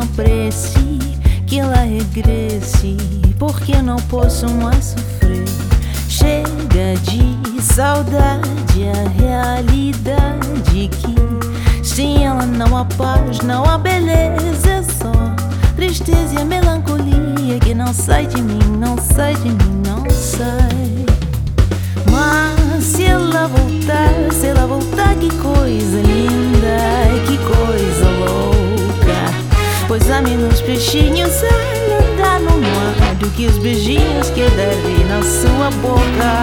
aprecie, que ela regresse, porque não posso mais sofrer. Chega de saudade, a realidade que sem ela não há paz, não há beleza, é só tristeza e a melancolia que não sai de mim, não sai de mim, não sai. Mas se ela voltar, que coisa linda, que coisa louca. Pois há menos peixinhos a nadar no mar do que os beijinhos que eu darei na sua boca.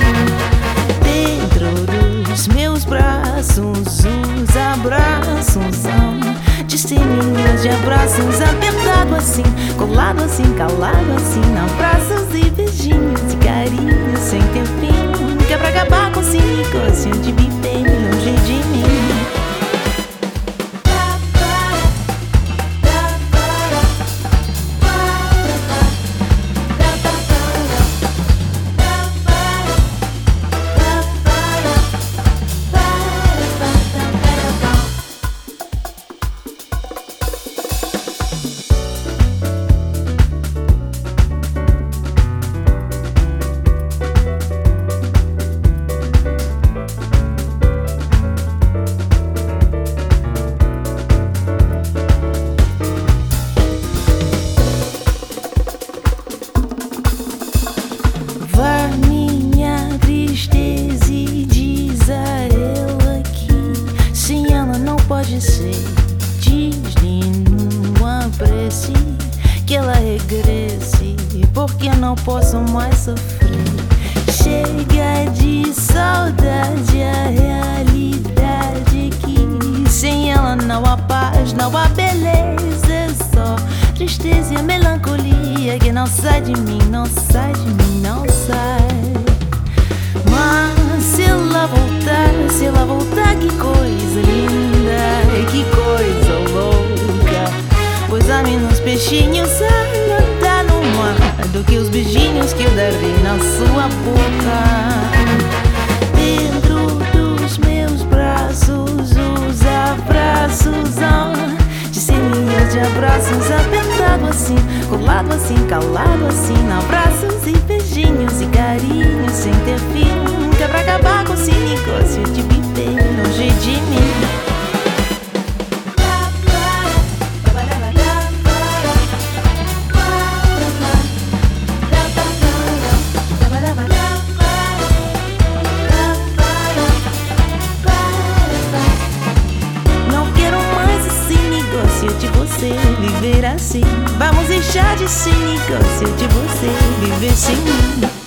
Dentro dos meus braços, os abraços de ceninhas, de abraços, apertado assim, colado assim, calado assim, abraços e beijinhos e carinhos sem ter fim, que é pra acabar com esse negócio de viver longe de mim. Pode ser, diz-lhe, não aprecie, que ela regresse, porque não posso mais sofrer. Chega de saudade, a realidade que sem ela não há paz, não há beleza, é só tristeza e a melancolia que não sai de mim, não sai de mim, não sai. Mas se ela voltar, que coisa linda, que coisa louca. Pois há menos peixinhos a nadar no mar do que os beijinhos que eu darei na sua boca. Dentro dos meus braços, os abraços de ceninhas, de abraços, apertado assim, colado assim, calado assim, abraços e beijinhos e carinhos sem ter fim, que é pra acabar com esse negócio de viver longe de mim. Não quero mais esse negócio de você viver assim. Vamos deixar de ser negócio de você viver sem mim.